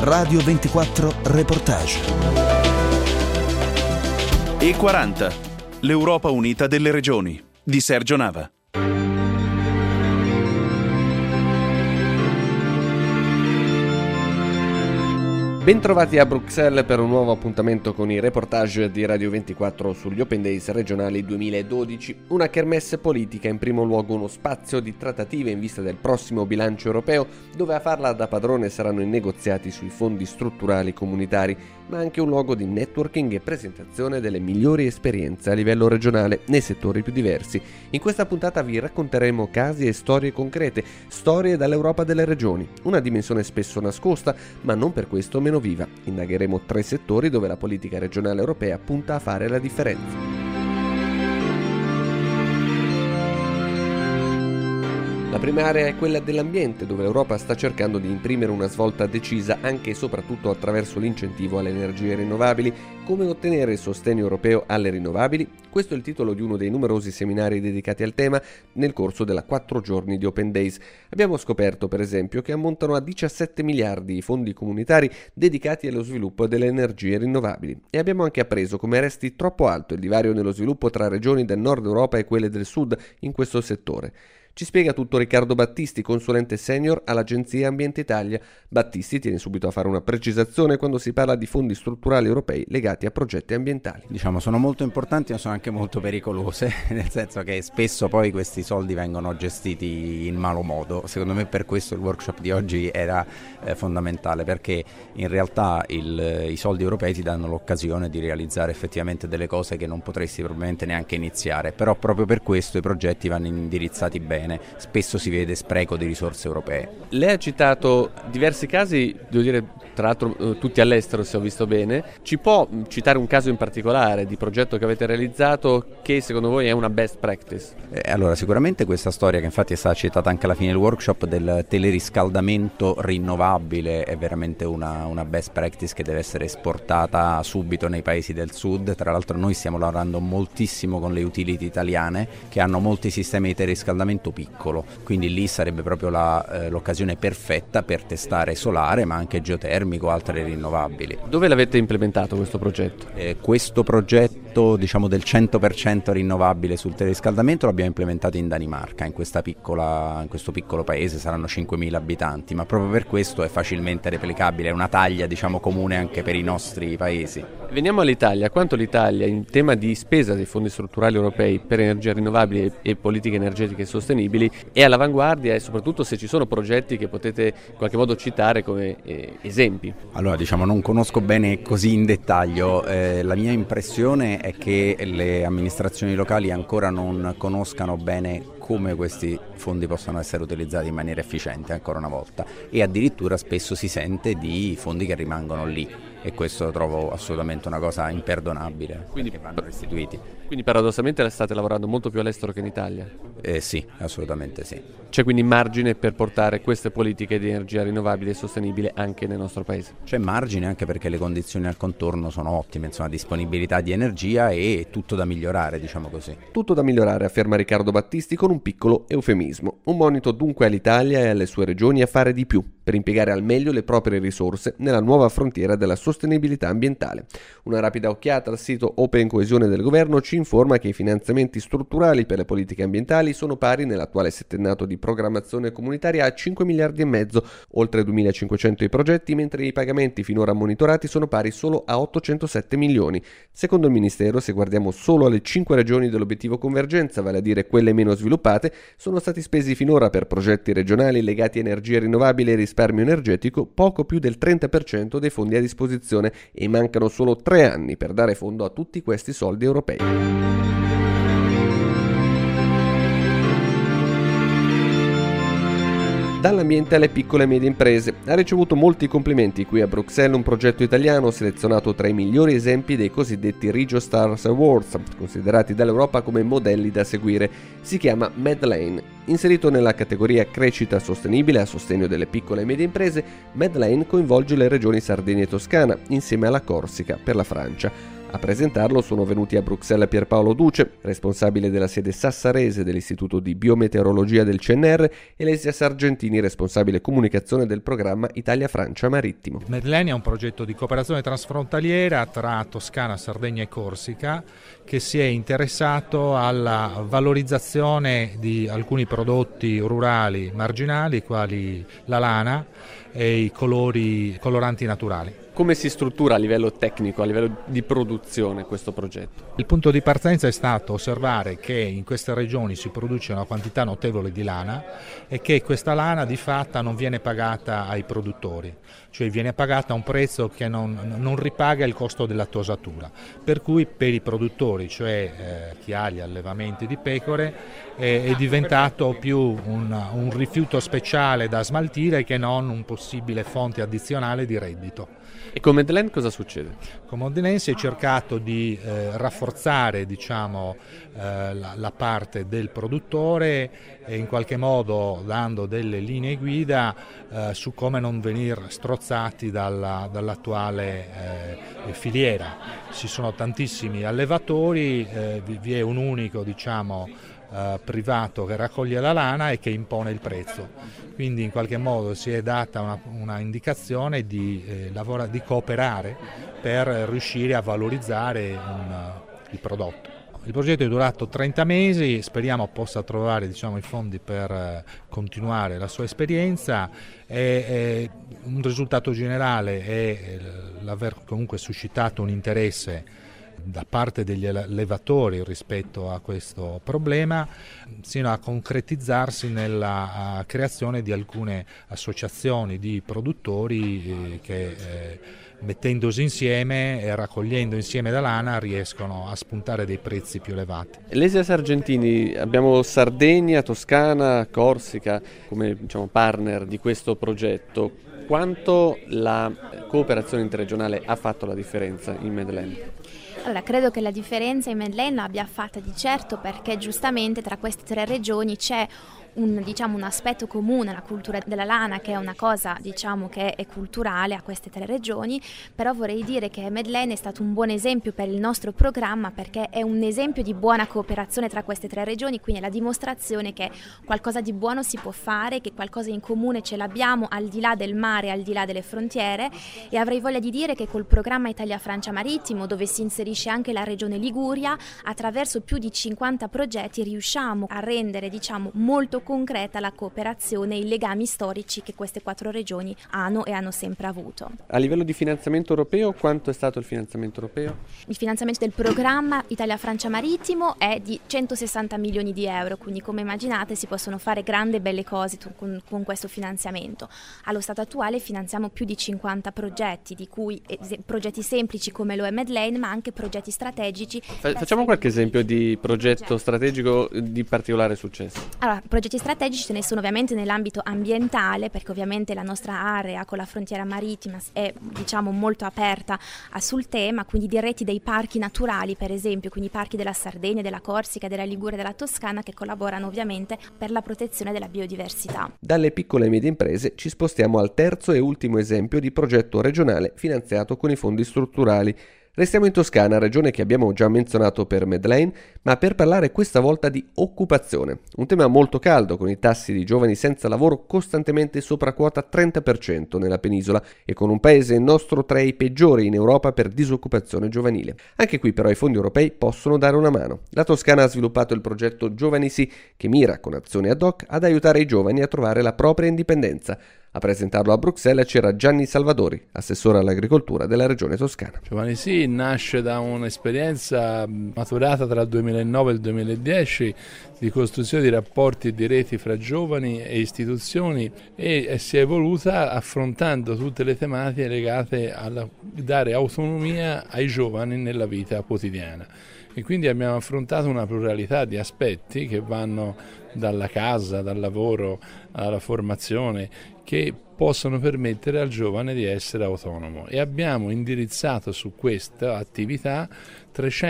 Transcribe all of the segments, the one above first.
Radio 24 Reportage. E40, l'Europa unita delle regioni, di Sergio Nava. Bentrovati a Bruxelles per un nuovo appuntamento con i reportage di Radio 24 sugli Open Days regionali 2012. Una kermesse politica, in primo luogo uno spazio di trattative in vista del prossimo bilancio europeo, dove a farla da padrone saranno i negoziati sui fondi strutturali comunitari, ma anche un luogo di networking e presentazione delle migliori esperienze a livello regionale nei settori più diversi. In questa puntata vi racconteremo casi e storie concrete, storie dall'Europa delle regioni, una dimensione spesso nascosta, ma non per questo meno viva. Indagheremo 3 settori dove la politica regionale europea punta a fare la differenza. La prima area è quella dell'ambiente, dove l'Europa sta cercando di imprimere una svolta decisa anche e soprattutto attraverso l'incentivo alle energie rinnovabili. Come ottenere il sostegno europeo alle rinnovabili? Questo è il titolo di uno dei numerosi seminari dedicati al tema nel corso della 4 giorni di Open Days. Abbiamo scoperto, per esempio, che ammontano a 17 miliardi i fondi comunitari dedicati allo sviluppo delle energie rinnovabili. E abbiamo anche appreso come resti troppo alto il divario nello sviluppo tra regioni del nord Europa e quelle del sud in questo settore. Ci spiega tutto Riccardo Battisti, consulente senior all'Agenzia Ambiente Italia. Battisti tiene subito a fare una precisazione quando si parla di fondi strutturali europei legati a progetti ambientali. Sono molto importanti ma sono anche molto pericolose, nel senso che spesso poi questi soldi vengono gestiti in malo modo. Secondo me per questo il workshop di oggi era fondamentale, perché in realtà i soldi europei ti danno l'occasione di realizzare effettivamente delle cose che non potresti probabilmente neanche iniziare, però proprio per questo i progetti vanno indirizzati bene. Spesso si vede spreco di risorse europee. Lei ha citato diversi casi, devo dire tra l'altro tutti all'estero se ho visto bene. Ci può citare un caso in particolare di progetto che avete realizzato che secondo voi è una best practice? Allora sicuramente questa storia, che infatti è stata citata anche alla fine del workshop, del teleriscaldamento rinnovabile è veramente una best practice che deve essere esportata subito nei paesi del sud. Tra l'altro noi stiamo lavorando moltissimo con le utility italiane che hanno molti sistemi di teleriscaldamento piccolo, quindi lì sarebbe proprio l'occasione perfetta per testare solare ma anche geotermico, altre rinnovabili. Dove l'avete implementato questo progetto? Questo progetto del 100% rinnovabile sul teleriscaldamento l'abbiamo implementato in Danimarca, in questo piccolo paese, saranno 5.000 abitanti, ma proprio per questo è facilmente replicabile, è una taglia comune anche per i nostri paesi. Veniamo all'Italia. Quanto l'Italia in tema di spesa dei fondi strutturali europei per energie rinnovabili e politiche energetiche sostenibili è all'avanguardia, e soprattutto se ci sono progetti che potete in qualche modo citare come esempi? Allora non conosco bene così in dettaglio, la mia impressione è che le amministrazioni locali ancora non conoscano bene come questi fondi possono essere utilizzati in maniera efficiente ancora una volta, e addirittura spesso si sente di fondi che rimangono lì, e questo lo trovo assolutamente una cosa imperdonabile, quindi che vanno restituiti. Quindi paradossalmente state lavorando molto più all'estero che in Italia? Sì, assolutamente sì. C'è quindi margine per portare queste politiche di energia rinnovabile e sostenibile anche nel nostro paese? C'è margine anche perché le condizioni al contorno sono ottime, disponibilità di energia e tutto da migliorare, così. Tutto da migliorare, afferma Riccardo Battisti con un piccolo eufemismo. Un monito dunque all'Italia e alle sue regioni a fare di più per impiegare al meglio le proprie risorse nella nuova frontiera della sostenibilità ambientale. Una rapida occhiata al sito Open Coesione del governo ci informa che i finanziamenti strutturali per le politiche ambientali sono pari nell'attuale settennato di programmazione comunitaria a 5 miliardi e mezzo, oltre 2.500 i progetti, mentre i pagamenti finora monitorati sono pari solo a 807 milioni. Secondo il Ministero, se guardiamo solo alle 5 regioni dell'obiettivo convergenza, vale a dire quelle meno sviluppate, sono stati spesi finora per progetti regionali legati a energie rinnovabili e risparmio energetico poco più del 30% dei fondi a disposizione, e mancano solo 3 anni per dare fondo a tutti questi soldi europei. Dall'ambiente alle piccole e medie imprese. Ha ricevuto molti complimenti qui a Bruxelles un progetto italiano selezionato tra i migliori esempi dei cosiddetti Regio Stars Awards, considerati dall'Europa come modelli da seguire. Si chiama Medlane. Inserito nella categoria crescita sostenibile a sostegno delle piccole e medie imprese, Medlane coinvolge le regioni Sardegna e Toscana, insieme alla Corsica per la Francia. A presentarlo sono venuti a Bruxelles Pierpaolo Duce, responsabile della sede sassarese dell'Istituto di Biometeorologia del CNR, e Lesia Sargentini, responsabile comunicazione del programma Italia-Francia Marittimo. Medlane è un progetto di cooperazione transfrontaliera tra Toscana, Sardegna e Corsica che si è interessato alla valorizzazione di alcuni prodotti rurali marginali quali la lana e i coloranti naturali. Come si struttura a livello tecnico, a livello di produzione questo progetto? Il punto di partenza è stato osservare che in queste regioni si produce una quantità notevole di lana e che questa lana di fatto non viene pagata ai produttori, cioè viene pagata a un prezzo che non ripaga il costo della tosatura, per cui per i produttori, cioè chi ha gli allevamenti di pecore, è diventato più un rifiuto speciale da smaltire che non un possibile fonte addizionale di reddito. E con Medlane cosa succede? Con Medlane si è cercato di rafforzare la parte del produttore e in qualche modo dando delle linee guida su come non venire strozzati dall'attuale filiera. Ci sono tantissimi allevatori, vi è un unico privato che raccoglie la lana e che impone il prezzo, quindi in qualche modo si è data una indicazione di cooperare per riuscire a valorizzare il prodotto. Il progetto è durato 30 mesi, speriamo possa trovare i fondi per continuare la sua esperienza e un risultato generale è l'aver comunque suscitato un interesse da parte degli allevatori rispetto a questo problema, sino a concretizzarsi nella creazione di alcune associazioni di produttori che mettendosi insieme e raccogliendo insieme la lana riescono a spuntare dei prezzi più elevati. Lesia Sargentini, abbiamo Sardegna, Toscana, Corsica come partner di questo progetto. Quanto la cooperazione interregionale ha fatto la differenza in Medlane? Allora, credo che la differenza in Medlane l'abbia fatta di certo perché giustamente tra queste 3 regioni c'è un aspetto comune, la cultura della lana, che è una cosa che è culturale a queste 3 regioni, però vorrei dire che Medlane è stato un buon esempio per il nostro programma perché è un esempio di buona cooperazione tra queste 3 regioni, quindi è la dimostrazione che qualcosa di buono si può fare, che qualcosa in comune ce l'abbiamo al di là del mare, al di là delle frontiere, e avrei voglia di dire che col programma Italia-Francia Marittimo, dove si inserisce anche la regione Liguria, attraverso più di 50 progetti riusciamo a rendere molto concreta la cooperazione e i legami storici che queste 4 regioni hanno e hanno sempre avuto. A livello di finanziamento europeo, quanto è stato il finanziamento europeo? Il finanziamento del programma Italia-Francia Marittimo è di 160 milioni di euro, quindi come immaginate si possono fare grandi e belle cose con questo finanziamento. Allo stato attuale finanziamo più di 50 progetti, di cui progetti semplici come lo è Medlane, ma anche progetti strategici. Facciamo qualche esempio di progetto strategico di particolare successo. Allora, progetti strategici ce ne sono ovviamente nell'ambito ambientale, perché ovviamente la nostra area con la frontiera marittima è molto aperta sul tema, quindi diretti dei parchi naturali per esempio, quindi i parchi della Sardegna, della Corsica, della Liguria e della Toscana, che collaborano ovviamente per la protezione della biodiversità. Dalle piccole e medie imprese ci spostiamo al terzo e ultimo esempio di progetto regionale finanziato con i fondi strutturali. Restiamo in Toscana, regione che abbiamo già menzionato per Medlane, ma per parlare questa volta di occupazione. Un tema molto caldo, con i tassi di giovani senza lavoro costantemente sopra quota 30% nella penisola e con un paese nostro tra i peggiori in Europa per disoccupazione giovanile. Anche qui però i fondi europei possono dare una mano. La Toscana ha sviluppato il progetto Giovani Sì, che mira con azioni ad hoc ad aiutare i giovani a trovare la propria indipendenza. A presentarlo a Bruxelles c'era Gianni Salvadori, assessore all'agricoltura della regione toscana. Giovani Sì nasce da un'esperienza maturata tra il 2009 e il 2010 di costruzione di rapporti e di reti fra giovani e istituzioni e si è evoluta affrontando tutte le tematiche legate a dare autonomia ai giovani nella vita quotidiana. E quindi abbiamo affrontato una pluralità di aspetti che vanno dalla casa, dal lavoro alla formazione, che possono permettere al giovane di essere autonomo, e abbiamo indirizzato su questa attività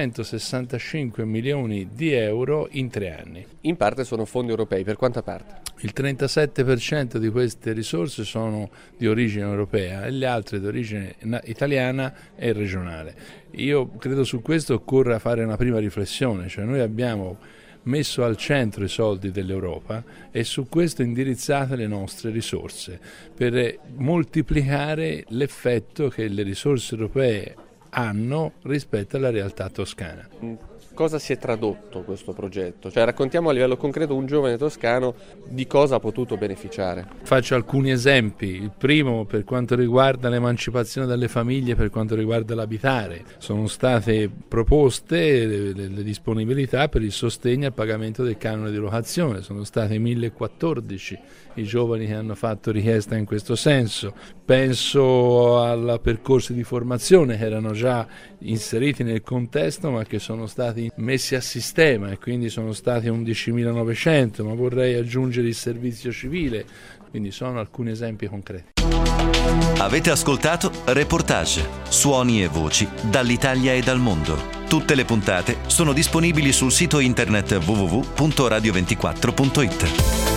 365 milioni di euro in 3 anni. In parte sono fondi europei, per quanta parte? Il 37% di queste risorse sono di origine europea e le altre di origine italiana e regionale. Io credo su questo occorra fare una prima riflessione, cioè noi abbiamo messo al centro i soldi dell'Europa e su questo indirizzate le nostre risorse per moltiplicare l'effetto che le risorse europee hanno rispetto alla realtà toscana. Cosa si è tradotto questo progetto? Cioè, raccontiamo a livello concreto un giovane toscano di cosa ha potuto beneficiare. Faccio alcuni esempi. Il primo per quanto riguarda l'emancipazione delle famiglie, per quanto riguarda l'abitare. Sono state proposte le disponibilità per il sostegno al pagamento del canone di locazione. Sono stati 1014 i giovani che hanno fatto richiesta in questo senso. Penso a percorsi di formazione che erano già inseriti nel contesto ma che sono stati messi a sistema e quindi sono stati 11.900, ma vorrei aggiungere il servizio civile, quindi sono alcuni esempi concreti. Avete ascoltato Reportage, suoni e voci dall'Italia e dal mondo. Tutte le puntate sono disponibili sul sito internet www.radio24.it.